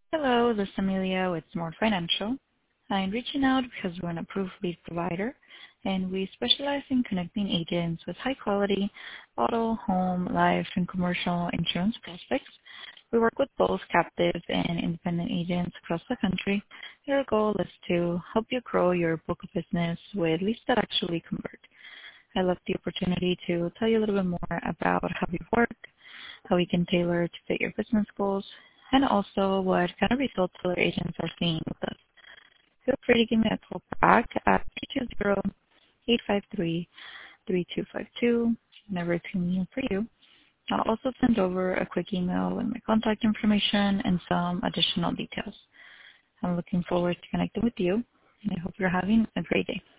Hello, this is Amelia with Smart Financial. I'm reaching out because we're an approved lead provider, and we specialize in connecting agents with high-quality auto, home, life, and commercial insurance prospects. We work with both captive and independent agents across the country. Our goal is to help you grow your book of business with leads that actually convert. I love the opportunity to tell you a little bit more about how we work, how we can tailor to fit your business goals, and also what kind of results other agents are seeing with us. Feel free to give me a call back at 320-853-3252 whenever it's convenient for you. I'll also send over a quick email with my contact information and some additional details. I'm looking forward to connecting with you, and I hope you're having a great day.